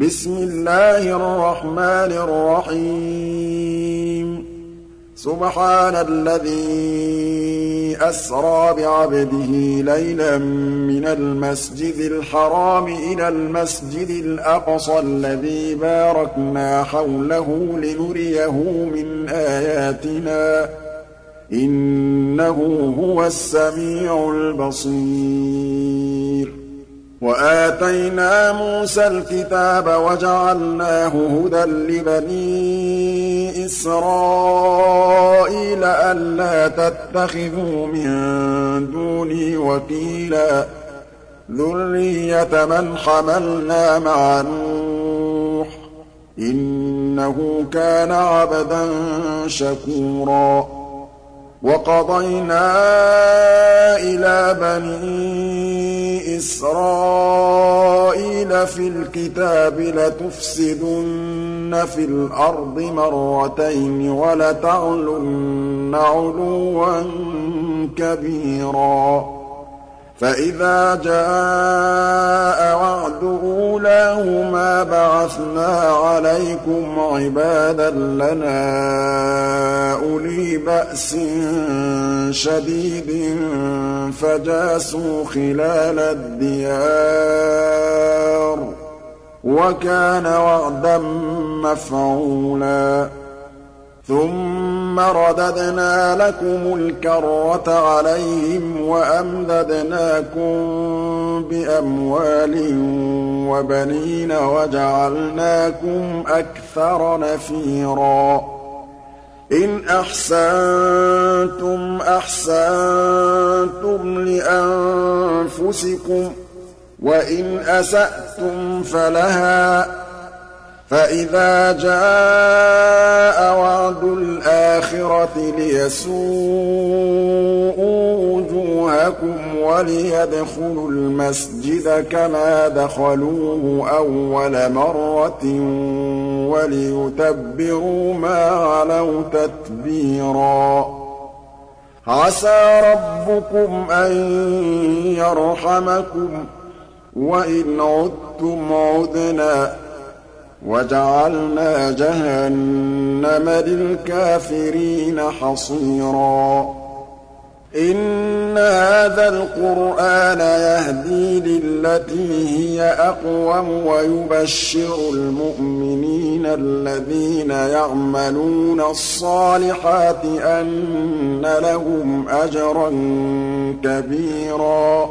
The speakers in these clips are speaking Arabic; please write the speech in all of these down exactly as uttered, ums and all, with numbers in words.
بسم الله الرحمن الرحيم سبحان الذي أسرى بعبده ليلا من المسجد الحرام إلى المسجد الأقصى الذي باركنا حوله لنريه من آياتنا إنه هو السميع البصير وآتينا موسى الكتاب وجعلناه هدى لبني إسرائيل ألا تتخذوا من دوني وكيلا ذرية من حملنا مع نوح إنه كان عبدا شكورا وقضينا إلى بني إسرائيل في الكتاب لتفسدن في الأرض مرتين ولتعلن علوا كبيرا فإذا جاء وعد أولاهما بعثنا عليكم عبادا لنا أولي بأس شديد فجاسوا خلال الديار وكان وعدا مفعولا ثم رددنا لكم الكرة عليهم وأمددناكم بأموال وبنين وجعلناكم أكثر نفيرا إن أحسنتم أحسنتم لأنفسكم وإن أسأتم فلها فإذا جاء وعد الآخرة ليسوءوا وجوهكم وليدخلوا المسجد كما دخلوه أول مرة وليتبروا ما علوا تتبيرا عسى ربكم أن يرحمكم وإن عدتم عدنا وجعلنا جهنم للكافرين حصيرا إن هذا القرآن يهدي للتي هي أقوم ويبشر المؤمنين الذين يعملون الصالحات أن لهم أجرا كبيرا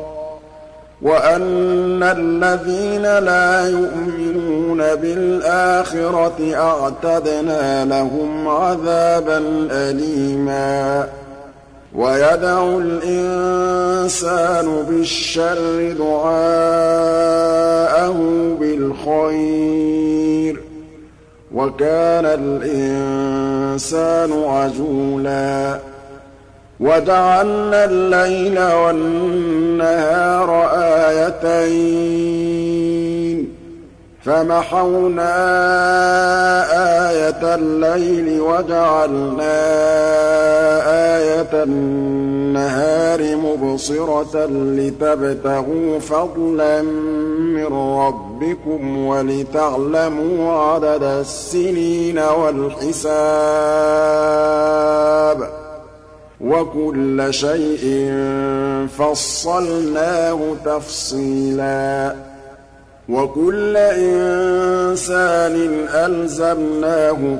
وأن الذين لا يؤمنون بالآخرة أعتدنا لهم عذابا أليما ويدعو الإنسان بالشر دعاءه بالخير وكان الإنسان عجولا وجعلنا الليل والنهار آيتين فمحونا آية الليل وجعلنا آية النهار مبصرة لتبتغوا فضلا من ربكم ولتعلموا عدد السنين والحساب وكل شيء فصلناه تفصيلا وكل إنسان ألزمناه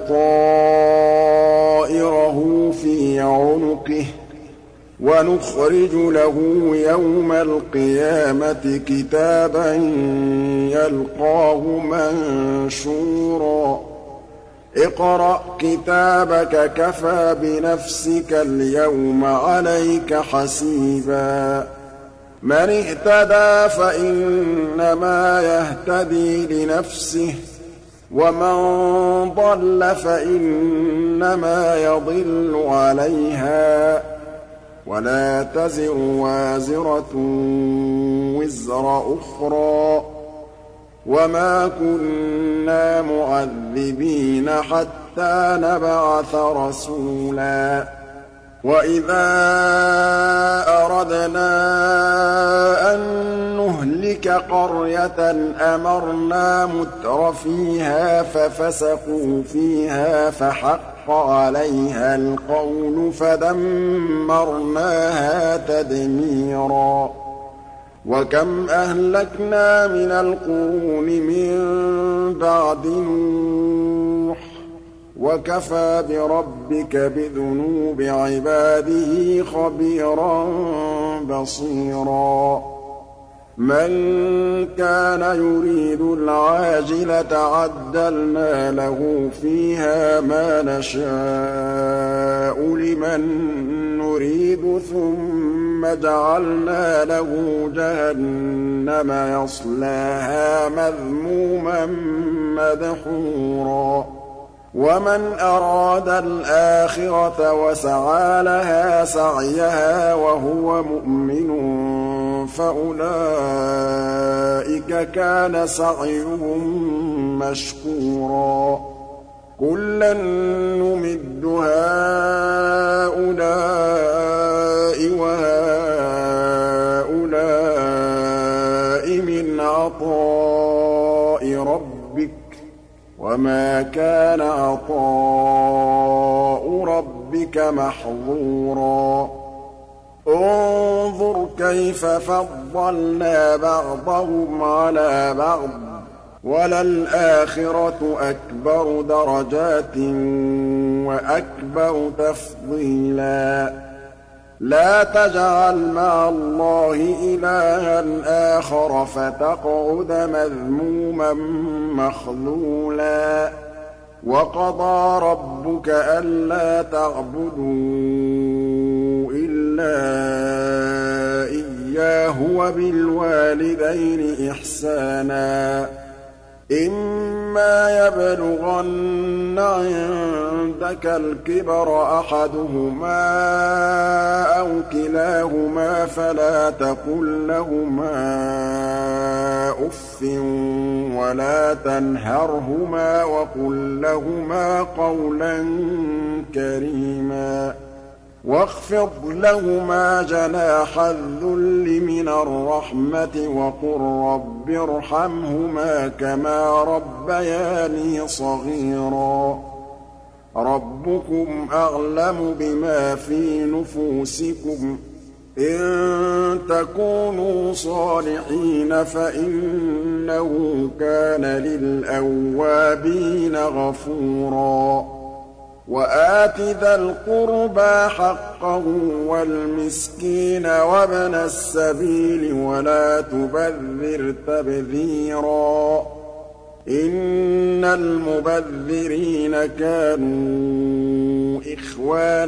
طائره في عنقه ونخرج له يوم القيامة كتابا يلقاه منشورا اقرأ كتابك كفى بنفسك اليوم عليك حسيبا من اهتدى فإنما يهتدي لنفسه ومن ضل فإنما يضل عليها ولا تزر وازرة وزر أخرى وما كنا معذبين حتى نبعث رسولا وَإِذَا أَرَدْنَا أَن نُّهْلِكَ قَرْيَةً أَمَرْنَا مُتْرَفِيهَا فَفَسَقُوا فِيهَا فَحَقَّ عَلَيْهَا الْقَوْلُ فَدَمَّرْنَاهَا تَدْمِيرًا وَكَمْ أَهْلَكْنَا مِنَ الْقُرُونِ مِن بَعْدِ نُوحٍ وَكَفَىٰ بِرَبِّكَ بِذُنُوبِ عِبَادِهِ خَبِيرًا بَصِيرًا مَن كَانَ يُرِيدُ الْعَاجِلَةَ عَجَّلْنَا لَهُ فِيهَا مَا نَشَاءُ لِمَن نُّرِيدُ ثُمَّ جَعَلْنَا لَهُ جَهَنَّمَ يَصْلَاهَا مَذْمُومًا مَّدْحُورًا وَمَنْ أَرَادَ الْآخِرَةَ وَسَعَىٰ لَهَا سَعْيَهَا وَهُوَ مُؤْمِنٌ فَأُولَٰئِكَ كَانَ سَعْيُهُم مَّشْكُورًا كُلًّا نُّمِدُّ هَٰؤُلَاءِ وَهَٰؤُلَاءِ مِنْ عَطَاءِ رَبِّكَ وَمَا كَانَ عَطَاءُ رَبِّكَ مَحْظُورًا انظُرْ كَيْفَ فَضَّلْنَا بَعْضَهُمْ عَلَىٰ بَعْضٍ ۚ وَلَلْآخِرَةُ أَكْبَرُ دَرَجَاتٍ وَأَكْبَرُ تَفْضِيلًا لَا تَجْعَلْ مَعَ اللَّهِ إِلَٰهًا آخَرَ فَتَقْعُدَ مَذْمُومًا مَّخْذُولًا وَقَضَىٰ رَبُّكَ أَلَّا تَعْبُدُوا إِلَّا إِيَّاهُ وَبِالْوَالِدَيْنِ إِحْسَانًا إِمَّا يَبْلُغَنَّ عِندَكَ الْكِبَرَ أَحَدُهُمَا أَوْ كِلَاهُمَا فَلَا تَقُل لَّهُمَا أُفٍّ وَلَا تَنْهَرْهُمَا وَقُل لَّهُمَا قَوْلًا كَرِيمًا وَاخْفِضْ لَهُمَا جَنَاحَ الذُّلِّ مِنَ الرَّحْمَةِ وَقُل رَّبِّ ارْحَمْهُمَا كَمَا رَبَّيَانِي صَغِيرًا رَّبُّكُمْ أَعْلَمُ بِمَا فِي نُفُوسِكُمْ ۚ إِن تَكُونُوا صَالِحِينَ فَإِنَّهُ كَانَ لِلْأَوَّابِينَ غَفُورًا وَآتِ ذَا الْقُرْبَىٰ حَقَّهُ وَالْمِسْكِينَ وَابْنَ السَّبِيلِ وَلَا تُبَذِّرْ تَبْذِيرًا إِنَّ الْمُبَذِّرِينَ كَانُوا إِخْوَانَ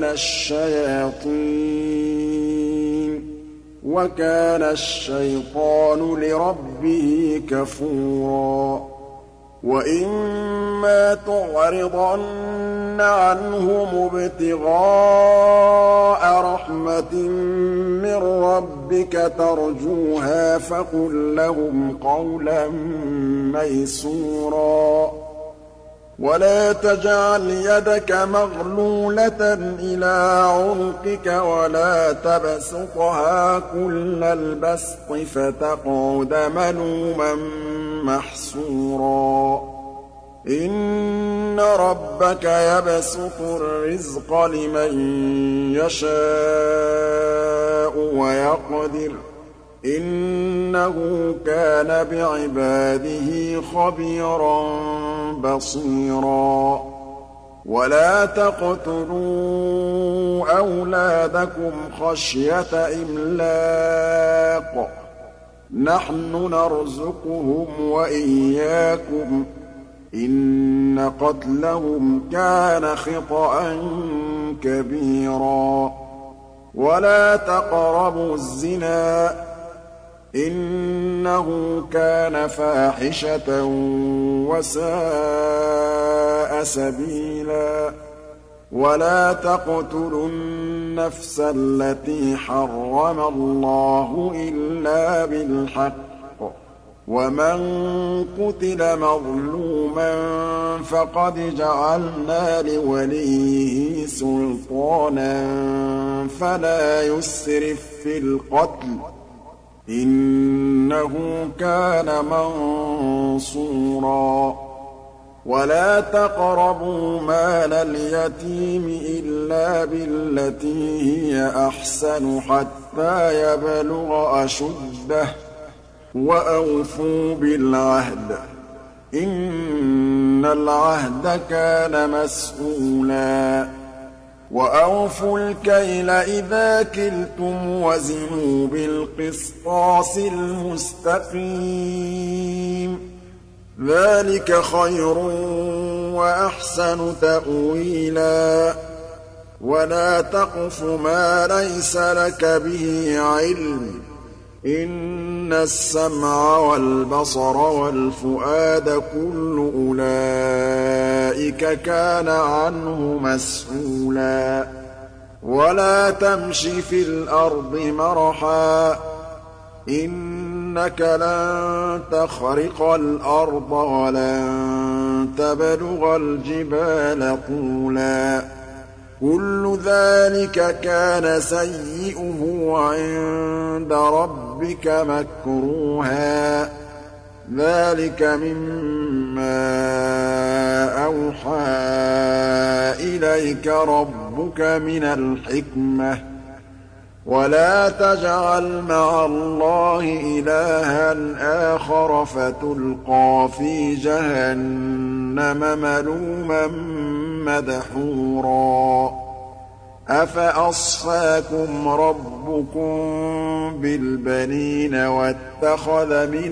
الشَّيَاطِينِ وَكَانَ الشَّيْطَانُ لِرَبِّهِ كَفُورًا وَإِمَّا تُعْرِضَنَّ عَنْهُمُ ابْتِغَاءَ رَحْمَةٍ مِّن رَّبِّكَ تَرْجُوهَا فَقُل لَّهُمْ قَوْلًا مَّيْسُورًا وَلَا تَجْعَلْ يَدَكَ مَغْلُولَةً إِلَىٰ عُنُقِكَ وَلَا تَبْسُطْهَا كُلَّ الْبَسْطِ فَتَقْعُدَ مَلُومًا مَّحْسُورًا إِنَّ رَبَّكَ يَبْسُطُ الرِّزْقَ لِمَن يَشَاءُ وَيَقْدِرُ ۚ إِنَّهُ كَانَ بِعِبَادِهِ خَبِيرًا بَصِيرًا وَلَا تَقْتُلُوا أَوْلَادَكُمْ خَشْيَةَ إِمْلَاقٍ ۖ نَّحْنُ نَرْزُقُهُمْ وَإِيَّاكُمْ ۚ إِنَّ قَتْلَهُمْ كَانَ خِطْئًا كَبِيرًا وَلَا تَقْرَبُوا الزِّنَا ۖ إِنَّهُ كَانَ فَاحِشَةً وَسَاءَ سَبِيلًا وَلَا تَقْتُلُوا النَّفْسَ الَّتِي حَرَّمَ اللَّهُ إِلَّا بِالْحَقِّ ۚ وَمَن قُتِلَ مَظْلُومًا فَقَدْ جَعَلْنَا لِوَلِيِّهِ سُلْطَانًا فَلَا يُسْرِف فِّي الْقَتْلِ ۖ إِنَّهُ كَانَ مَنصُورًا وَلَا تَقْرَبُوا مَالَ الْيَتِيمِ إِلَّا بِالَّتِي هِيَ أَحْسَنُ حَتَّىٰ يَبْلُغَ أَشُدَّهُ ۖ وَأَوْفُوا بِالْعَهْدِ ۖ إِنَّ الْعَهْدَ كَانَ مَسْئُولًا وَأَوْفُوا الْكَيْلَ إِذَا كِلْتُمْ وَزِنُوا بِالْقِسْطَاسِ الْمُسْتَقِيمِ ۚ ذَٰلِكَ خَيْرٌ وَأَحْسَنُ تَأْوِيلًا وَلَا تَقْفُ مَا لَيْسَ لَكَ بِهِ عِلْمٌ ۚ إِنَّ السَّمْعَ وَالْبَصَرَ وَالْفُؤَادَ كُلُّ أُولَٰئِكَ كَانَ عَنْهُ مَسْئُولًا وَلَا تَمْشِ فِي الْأَرْضِ مَرَحًا ۖ إِنَّكَ لَن تَخْرِقَ الْأَرْضَ وَلَن تَبْلُغَ الْجِبَالَ طُولًا ۚ كُلُّ ذَٰلِكَ كَانَ سَيِّئُهُ عِندَ رَبِّكَ مَكْرُوهًا ۗ ذَٰلِكَ مِمَّا أَوْحَىٰ إِلَيْكَ رَبُّكَ مِنَ الْحِكْمَةِ ۗ وَلَا تَجْعَلْ مَعَ اللَّهِ إِلَٰهًا آخَرَ فَتُلْقَىٰ فِي جَهَنَّمَ مَلُومًا مَّدْحُورًا أَفَأَصْفَاكُمْ رَبُّكُم بِالْبَنِينَ وَاتَّخَذَ مِنَ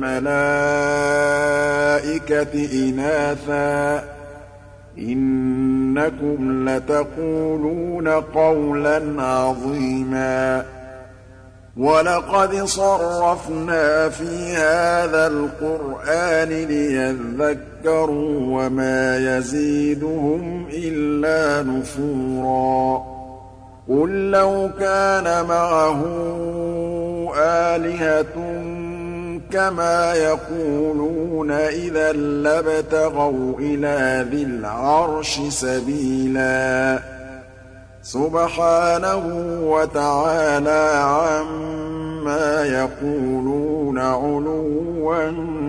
الْمَلَائِكَةِ إِنَاثًا ۚ إِنَّكُمْ لَتَقُولُونَ قَوْلًا عَظِيمًا وَلَقَدْ صَرَّفْنَا فِي هَٰذَا الْقُرْآنِ لِيَذَّكَّرُوا وَمَا يَزِيدُهُمْ إِلَّا نُفُورًا قُل لَّوْ كَانَ مَعَهُ آلِهَةٌ كَمَا يَقُولُونَ إِذًا لَّابْتَغَوْا إِلَىٰ ذِي الْعَرْشِ سَبِيلًا سُبْحَانَهُ وَتَعَالَىٰ عَمَّا يَقُولُونَ عُلُوًّا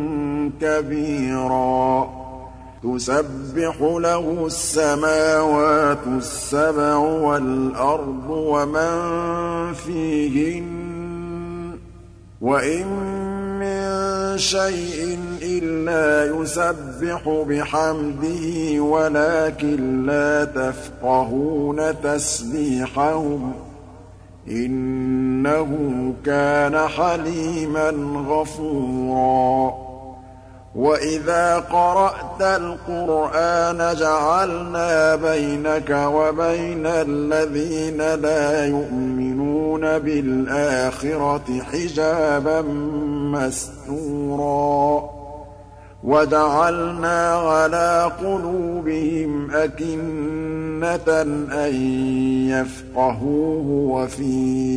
كَبِيرًا تُسَبِّحُ لَهُ السَّمَاوَاتُ السَّبْعُ وَالْأَرْضُ وَمَن فِيهِنَّ ۚ وَإِن مِّن شَيْءٍ إِلَّا يُسَبِّحُ بِحَمْدِهِ وَلَٰكِن لَّا تَفْقَهُونَ تَسْبِيحَهُمْ ۗ إِنَّهُ كَانَ حَلِيمًا غَفُورًا وَإِذَا قَرَأْتَ الْقُرْآنَ جَعَلْنَا بَيْنَكَ وَبَيْنَ الَّذِينَ لَا يُؤْمِنُونَ بِالْآخِرَةِ حِجَابًا مَّسْتُورًا وَجَعَلْنَا عَلَىٰ قُلُوبِهِمْ أَكِنَّةً أَن يَفْقَهُوهُ وَفِي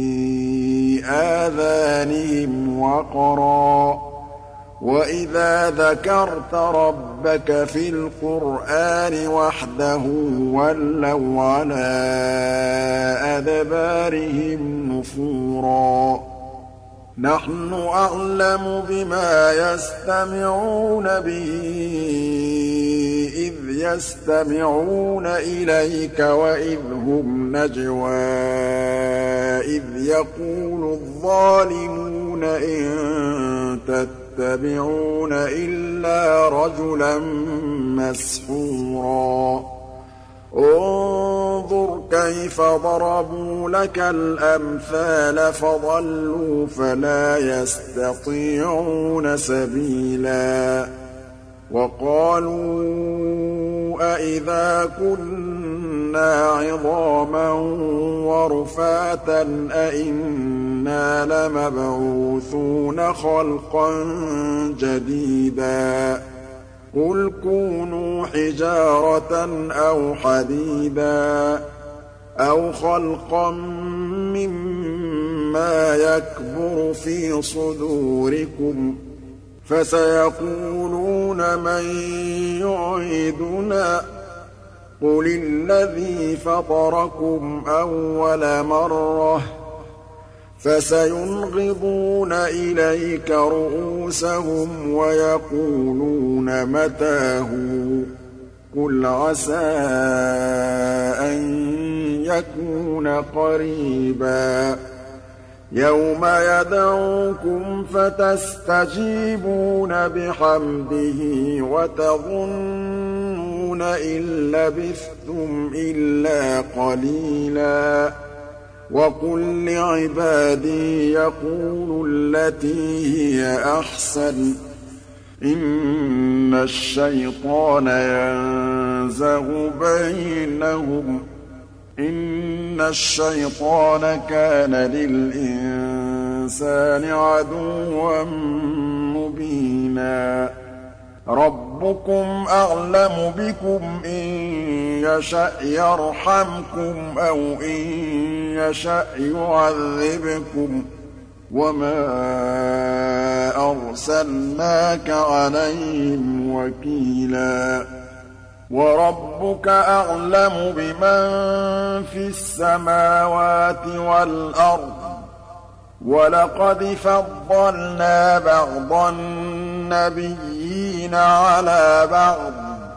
آذَانِهِمْ وَقْرًا ۚ وَإِذَا ذَكَرْتَ رَبَّكَ فِي الْقُرْآنِ وَحْدَهُ وَلَّوْا عَلَىٰ أَدْبَارِهِمْ نُفُورًا نَّحْنُ أَعْلَمُ بِمَا يَسْتَمِعُونَ بِهِ إِذْ يَسْتَمِعُونَ إِلَيْكَ وَإِذْ هُمْ نَجْوَىٰ إِذْ يَقُولُ الظَّالِمُونَ إِن تَتَّبِعُونَ إِلَّا رَجُلًا مَّسْحُورًا انظُرْ كَيْفَ ضَرَبُوا لَكَ الْأَمْثَالَ فَضَلُّوا فَلَا يَسْتَطِيعُونَ سَبِيلًا وَقَالُوا أَإِذَا كُنَّا عِظَامًا وَرُفَاتًا أَإِنَّا لَمَبْعُوثُونَ خَلْقًا جَدِيدًا قُلْ كُونُوا حِجَارَةً أَوْ حَدِيدًا أَوْ خَلْقًا مِّمَّا يَكْبُرُ فِي صُدُورِكُمْ فسيقولون من يعيدنا قل الذي فطركم أول مرة فسينغضون إليك رؤوسهم ويقولون متى هو قل عسى أن يكون قريبا يوم يدعوكم فتستجيبون بحمده وتظنون إن لبثتم إلا قليلا وقل لعبادي يقولوا التي هي أحسن إن الشيطان ينزغ بينهم إن الشيطان كان للإنسان عدوا مبينا ربكم أعلم بكم إن يشأ يرحمكم أو إن يشأ يعذبكم وما أرسلناك عليهم وكيلا وربك أعلم بمن في السماوات والأرض ولقد فضلنا بعض النبيين على بعض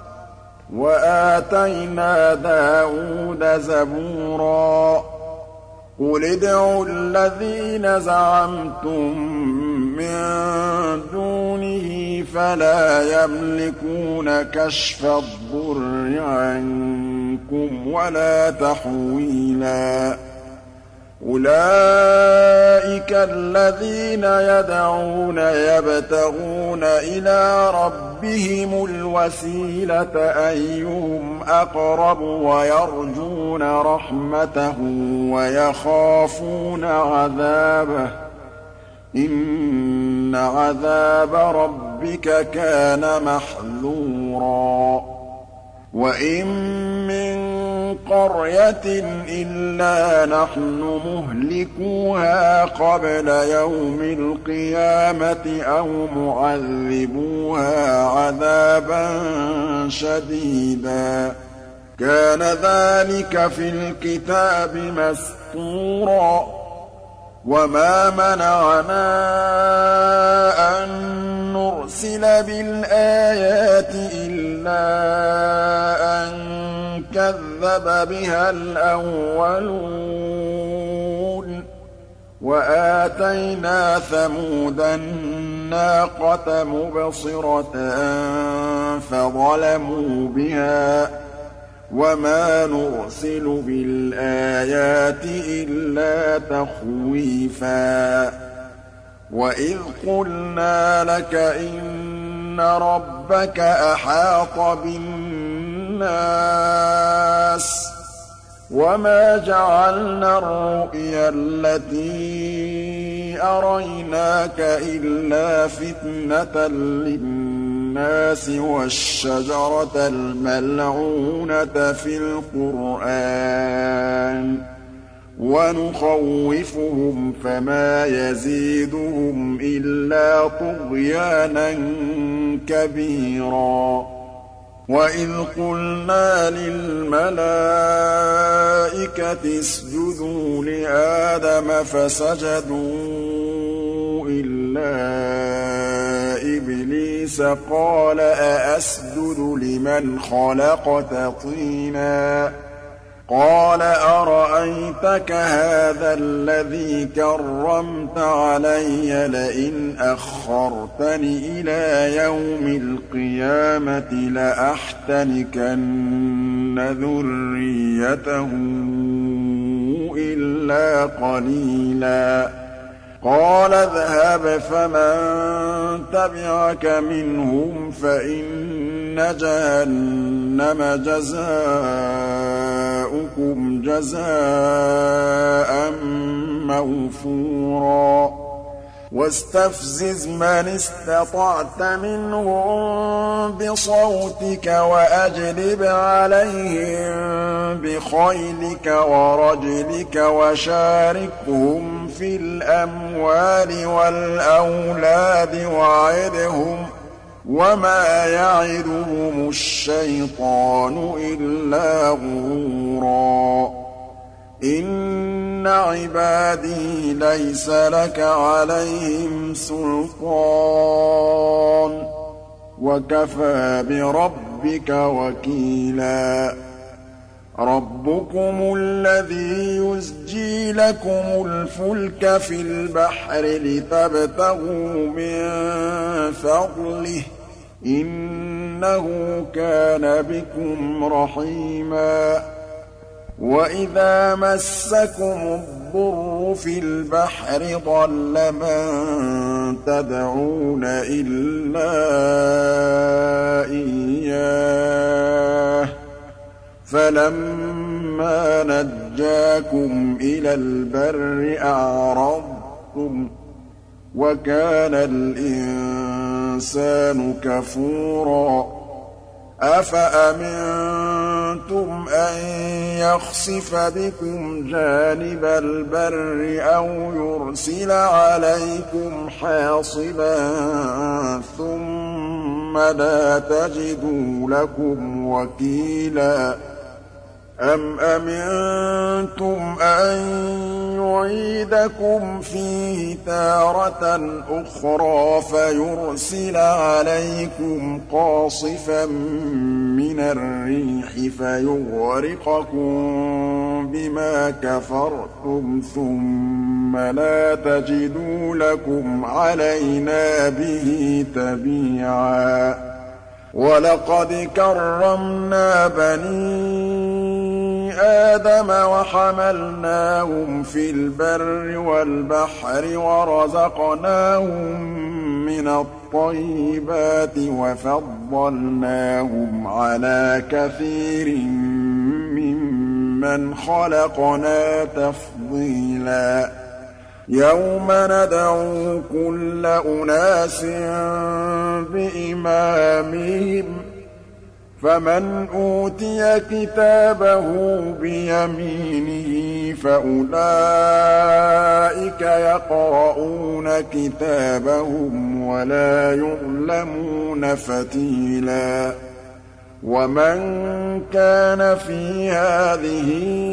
وآتينا داود زبورا قل ادعوا الذين زعمتم من دونه فلا يملكون كشف الضر عنكم ولا تحويلا أولئك الذين يدعون يبتغون إلى ربهم الوسيلة أيهم أقرب ويرجون رحمته ويخافون عذابه إن عذاب ربك كان محذورا وإن من قرية إلا نحن مهلكوها قبل يوم القيامة أو معذبوها عذابا شديدا كان ذلك في الكتاب مسطورا وما منعنا أن نرسل بالآيات إلا أن كذب بها الأولون وآتينا ثمود الناقة مبصرة فظلموا بها وما نرسل بالآيات إلا تخويفا وإذ قلنا لك إن ربك أحاط بالناس وما جعلنا الرؤيا التي أريناك إلا فتنة للناس والشجرة الملعونة في القرآن ونخوفهم فما يزيدهم إلا طغيانا كبيرا وإذ قلنا للملائكة اسجدوا لآدم فسجدوا إلا إبليس قال أأسجد لمن خلقت طينا قال أرأيتك هذا الذي كرمت علي لئن أخرتني إلى يوم القيامة لأحتنكن ذريته إلا قليلا قال اذهب فمن تبعك منهم فإن جهنم جزاؤكم جزاء موفورا واستفزز من استطعت منهم بصوتك وأجلب عليهم بخيلك ورجلك وشاركهم في الأموال والأولاد وعدهم وما يعدهم الشيطان إلا غرورا إن عبادي ليس لك عليهم سلطان وكفى بربك وكيلا ربكم الذي يزجي لكم الفلك في البحر لتبتغوا من فضله إنه كان بكم رحيما وإذا مسكم الضر في البحر ضل من تدعون إلا إياه فلما نجاكم إلى البر أعرضتم وكان الإنسان كفورا أفأمنتم أن يخسف بكم جانب البر أو يرسل عليكم حاصبا ثم لا تجدوا لكم وكيلا أم أمنتم أن يعيدكم فيه تارة أخرى فيرسل عليكم قاصفا من الريح فيغرقكم بما كفرتم ثم لا تجدوا لكم علينا به تبيعا ولقد كرمنا بني آدم وحملناهم في البر والبحر ورزقناهم من الطيبات وفضلناهم على كثير ممن خلقنا تفضيلا يوم ندعو كل أناس بإمامهم فمن أوتي كتابه بيمينه فأولئك يقرؤون كتابهم ولا يظلمون فتيلا ومن كان في هذه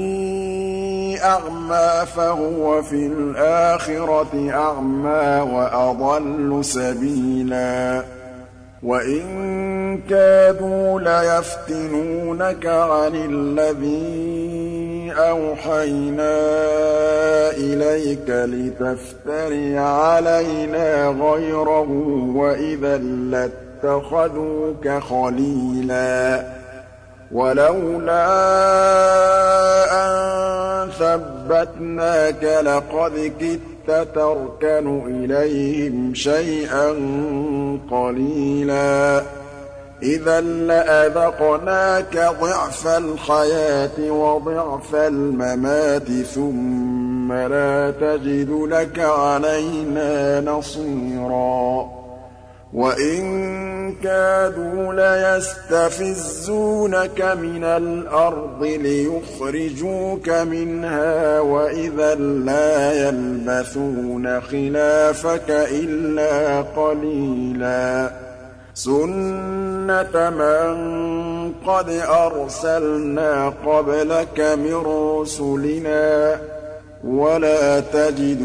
أعمى فهو في الآخرة أعمى وأضل سبيلا وإن كادوا ليفتنونك عن الذي أوحينا إليك لتفتري علينا غيره وإذا لاتخذوك خليلا ولولا أن ثبتناك لقد كدت تركن إليهم شيئا قليلا إذا لأذقناك ضعف الحياة وضعف الممات ثم لا تجد لك علينا نصيرا وإن كادوا ليستفزونك من الأرض ليخرجوك منها وإذا لا يلبثون خلافك إلا قليلا سنة من قد أرسلنا قبلك من رسلنا ولا تجد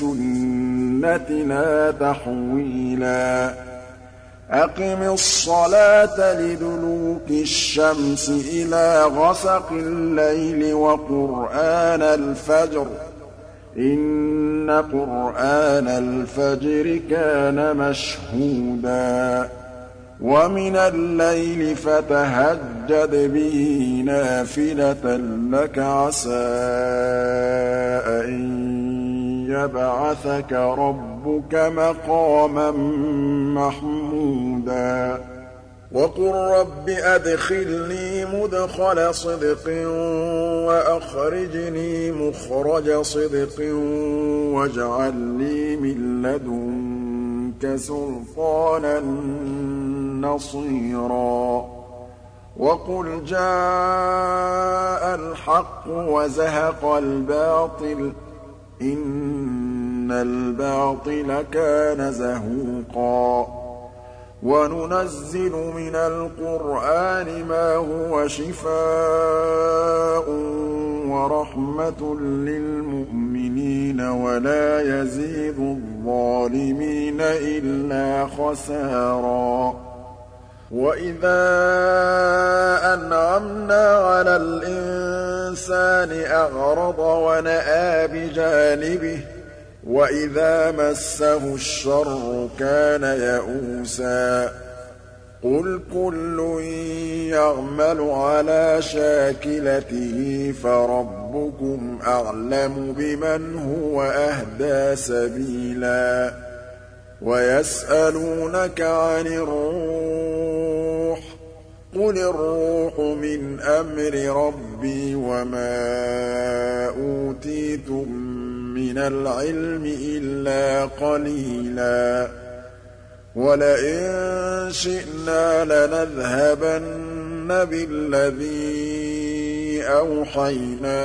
لسنتنا تحويلا أقم الصلاة لدلوك الشمس إلى غسق الليل وقرآن الفجر إن قرآن الفجر كان مشهودا ومن الليل فتهجد به نافلة لك عسى أن يبعثك ربك مقاما محمودا وقل رب أدخلني مدخل صدق وأخرجني مخرج صدق واجعل لي من لدنك سلطانا نصيرا وقل جاء الحق وزهق الباطل إن الباطل كان زهوقا وننزل من القرآن ما هو شفاء ورحمة للمؤمنين ولا يزيد الظالمين إلا خسارا وإذا أنعمنا على الإنسان أعرض ونأى بجانبه وإذا مسه الشر كان يئوسا قل كل يعمل على شاكلته فربكم أعلم بمن هو أهدى سبيلا ويسألونك عن الروح قل الروح من أمر ربي وما أوتيتم من العلم إلا قليلا ولئن شئنا لنذهبن بالذي أوحينا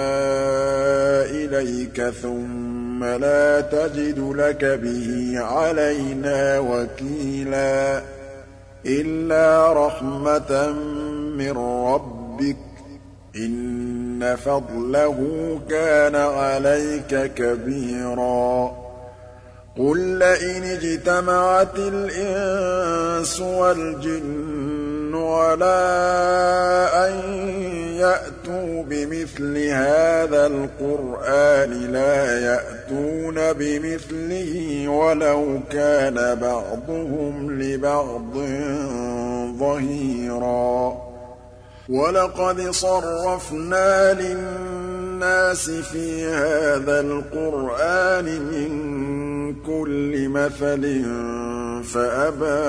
إليك ثم لا تجد لك به علينا وكيلا إلا رحمة من ربك إن فضله كان عليك كبيرا قل لئن اجتمعت الإنس والجن على أن يأتوا بمثل هذا القرآن لا يأتون بمثله ولو كان بعضهم لبعض ظهيرا ولقد صرفنا للناس في هذا القرآن من كل مثل فأبى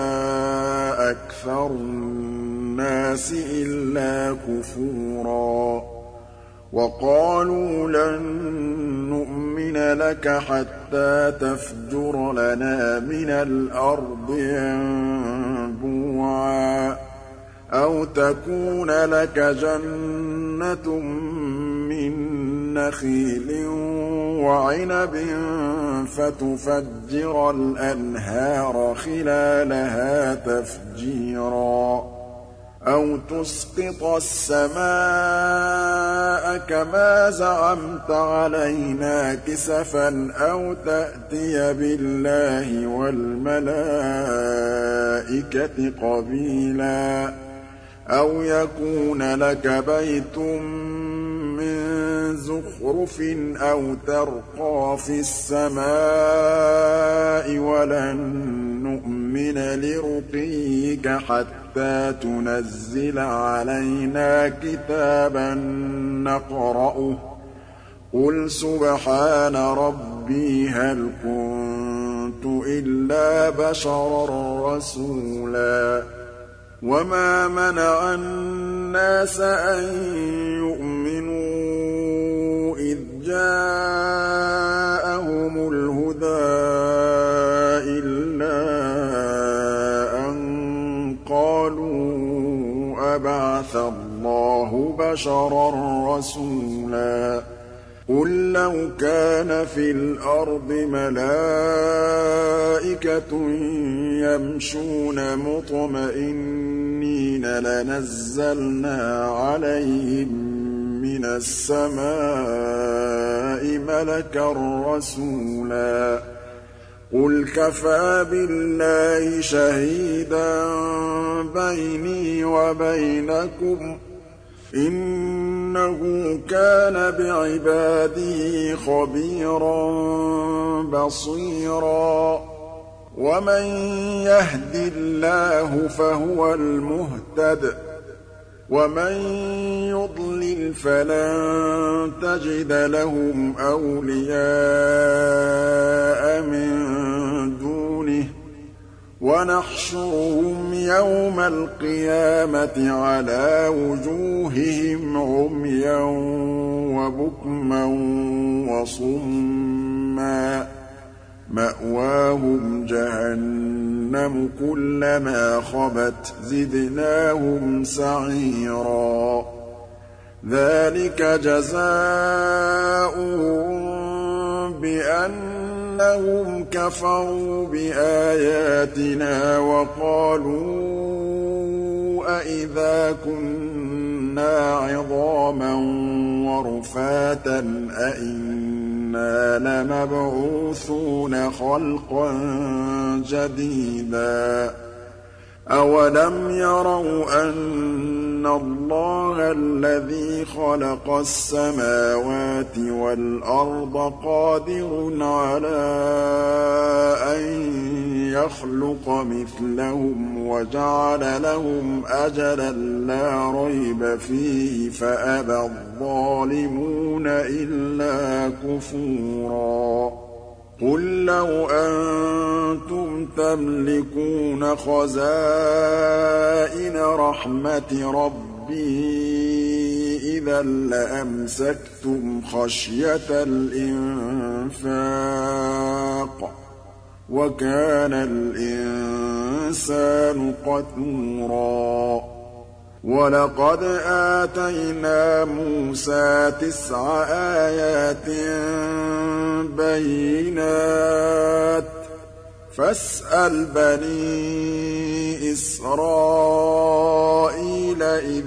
أكثر الناس إلا كفورا وقالوا لن نؤمن لك حتى تفجر لنا من الأرض ينبوعا أو تكون لك جنة من نخيل وعنب فتفجر الأنهار خلالها تفجيرا أو تسقط السماء كما زعمت علينا كسفا أو تأتي بالله والملائكة قبيلا أو يكون لك بيت من زخرف أو ترقى في السماء ولن نؤمن لرقيك حتى تنزل علينا كتابا نقرأه قل سبحان ربي هل كنت إلا بشرا رسولا وما منع الناس أن يؤمنوا إذ جاءهم الهدى إلا أن قالوا أبعث الله بشرا رسولا قل لو كان في الأرض ملائكة يمشون مطمئنين لنزلنا عليهم من السماء ملكا رسولا قل كفى بالله شهيدا بيني وبينكم إنه كان بعباده خبيرا بصيرا ومن يهد الله فهو المهتد ومن يضلل فلن تجد لهم أولياء من دونه وَنَحْشُرُهُمْ يَوْمَ الْقِيَامَةِ عَلَىٰ وُجُوهِهِمْ عُمْيًا وَبُكْمًا وَصُمًّا ۖ مَّأْوَاهُمْ جَهَنَّمُ ۖ كُلَّمَا خَبَتْ زِدْنَاهُمْ سَعِيرًا ذَٰلِكَ جَزَاؤُهُم بِأَنَّهُمْ كَفَرُوا بِآيَاتِنَا وَقَالُوا أَإِذَا كُنَّا عِظَامًا وَرُفَاتًا أَإِنَّا لَمَبْعُوثُونَ خَلْقًا جَدِيدًا أَوَلَمْ يَرَوْا أَنَّ اللَّهَ الَّذِي خَلَقَ السَّمَاوَاتِ وَالْأَرْضَ قَادِرٌ عَلَىٰ أَن يَخْلُقَ مِثْلَهُمْ وَجَعَلَ لَهُمْ أَجَلًا لَّا رَيْبَ فِيهِ فَأَبَى الظَّالِمُونَ إِلَّا كُفُورًا قُل لَّوْ أَنتُمْ تَمْلِكُونَ خَزَائِنَ رَحْمَةِ رَبِّي إِذًا لَّأَمْسَكْتُمْ خَشْيَةَ الْإِنفَاقِ ۚ وَكَانَ الْإِنسَانُ قَتُورًا وَلَقَدْ آتَيْنَا مُوسَىٰ تِسْعَ آيَاتٍ بَيِّنَاتٍ ۖ فَاسْأَلْ بَنِي إِسْرَائِيلَ إِذْ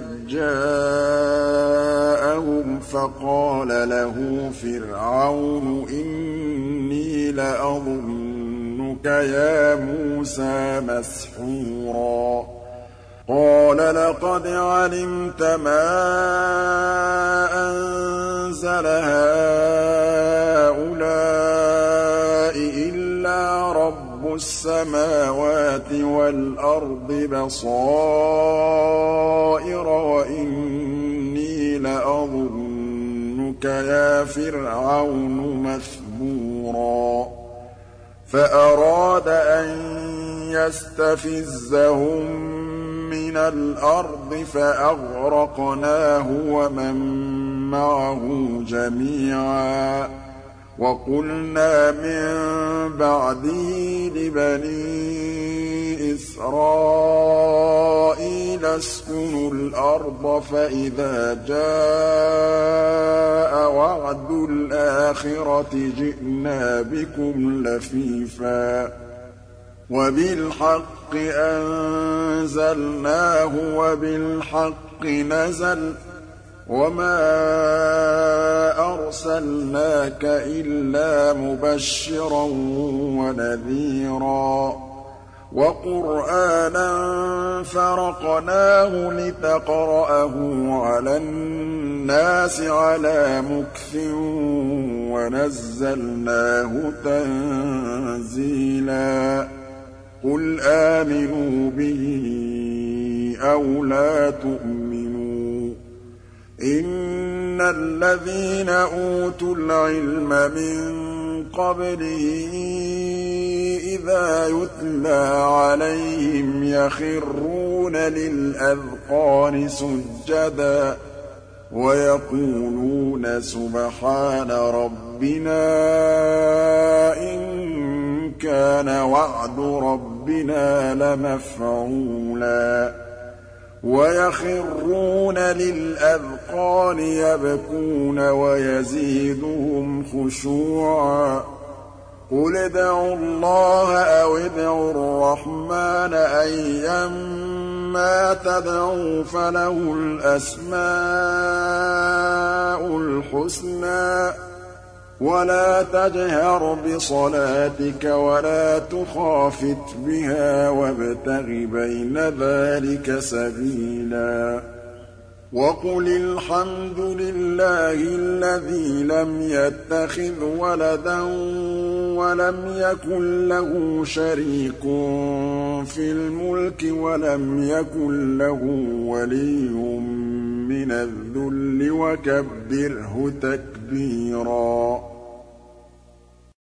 جَاءَهُمْ فَقَالَ لَهُ فِرْعَوْنُ إِنِّي لَأَظُنُّكَ يَا مُوسَىٰ مَسْحُورًا قَالَ لَقَدْ عَلِمْتَ مَا أَنزَلَ هَٰؤُلَاءِ إِلَّا رَبُّ السَّمَاوَاتِ وَالْأَرْضِ بَصَائِرَ وَإِنِّي لَأَظُنُّكَ يَا فِرْعَوْنُ مَثْبُورًا فَأَرَادَ أَن يَسْتَفِزَّهُم مِّنَ الْأَرْضِ فَأَغْرَقْنَاهُ وَمَن مَّعَهُ جَمِيعًا وَقُلْنَا مِن بَعْدِهِ لِبَنِي إِسْرَائِيلَ اسْكُنُوا الْأَرْضَ فَإِذَا جَاءَ وَعْدُ الْآخِرَةِ جِئْنَا بِكُمْ لَفِيفًا وَبِالْحَقِّ أَنزَلْنَاهُ وَبِالْحَقِّ نَزَلَ وَمَا أَرْسَلْنَاكَ إِلَّا مُبَشِّرًا وَنَذِيرًا وَقُرْآنًا فَرَقْنَاهُ لِتَقْرَأَهُ عَلَى النَّاسِ عَلَىٰ مُكْثٍ وَنَزَّلْنَاهُ تَنزِيلًا قُلْ آمِنُوا بِهِ أَوْ لَا تُؤْمِنُوا إِنَّ الَّذِينَ أُوتُوا الْعِلْمَ مِن قَبْلِهِ إِذَا يُتْلَىٰ عَلَيْهِمْ يَخِرُّونَ لِلْأَذْقَانِ سُجَّدًا وَيَقُولُونَ سُبْحَانَ رَبِّنَا إِن كَانَ وَعْدُ رَبِّنَا لَمَفْعُولًا وَيَخِرُّونَ لِلْأَذْقَانِ يَبْكُونَ وَيَزِيدُهُمْ خُشُوعًا قُلِ ادْعُوا اللَّهَ أَوِ ادْعُوا الرَّحْمَٰنَ أَيًّا مَّا تَدْعُوا فَلَهُ الْأَسْمَاءُ الْحُسْنَىٰ وَلَا تَجْهَرْ بِصَلَاتِكَ وَلَا تُخَافِتْ بِهَا وَابْتَغِ بَيْنَ ذَٰلِكَ سَبِيلًا وَقُلِ الْحَمْدُ لِلَّهِ الَّذِي لَمْ يَتَّخِذْ وَلَدًا وَلَمْ يَكُن لَّهُ شَرِيكٌ فِي الْمُلْكِ وَلَمْ يَكُن لَّهُ وَلِيٌّ مِّنَ الذُّلِّ وَكَبِّرْهُ تَكْبِيرًا